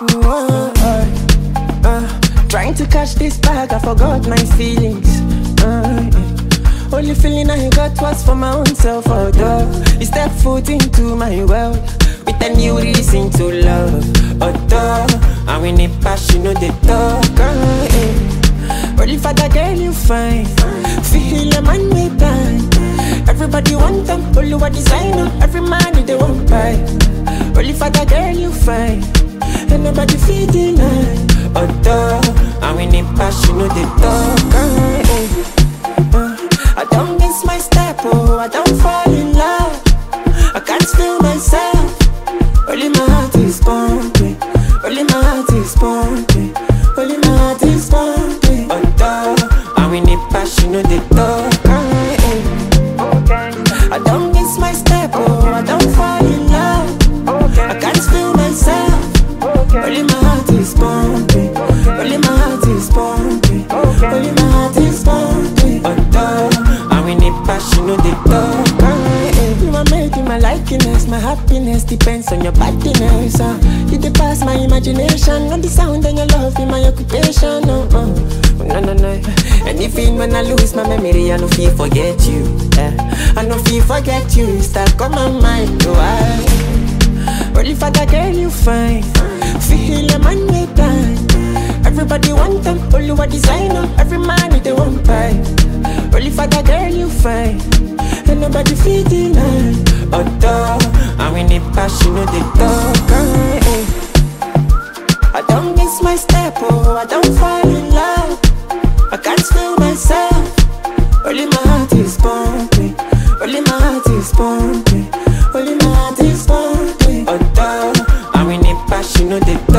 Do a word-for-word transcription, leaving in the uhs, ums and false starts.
Uh, uh, uh, trying to catch this bag, I forgot my feelings. Uh, yeah. Only feeling I got was for my own self. Although you step foot into my world with a new reason to love. Although and when it pass, you know they talk. Uh, yeah. Only for the girl you find, feel a man with time. Everybody want them, only what designer. Every man they want buy. Only for the girl you find, and nobody feel deny. Although and when it pass, you know they talk. Uh, uh, I don't miss my step, oh, I don't fall in love. I can't feel myself. Only my heart is pumping. Only my heart is pumping. Only my heart is pumping. Although and when it pass, you know they talk. I don't miss my step, oh, I don't fall in love. I can't feel myself. Only my heart is pumping. Only my heart is pumping. Only my heart is pumping. Although and when it pass, you know they talk. You are making my likeness, my happiness depends on your badness. Uh. You depass my imagination, and the sound and your love in my occupation. Uh, uh. No, no, no. Anything when I lose my memory, I no feel forget you. Yeah. I no feel forget you. Stuck on my mind. Oh, I only for the girl you find, feel a man with time. Everybody want them, only what designer. Every man they want buy. Only for the girl you find, and nobody feel deny. Although and when it pass, you know they talk. I don't miss my step, oh, I don't fall in love. I can't feel myself. Only my heart is pumping. Only my heart is pumping. Only my heart is pumping. Although and when it pass, you know they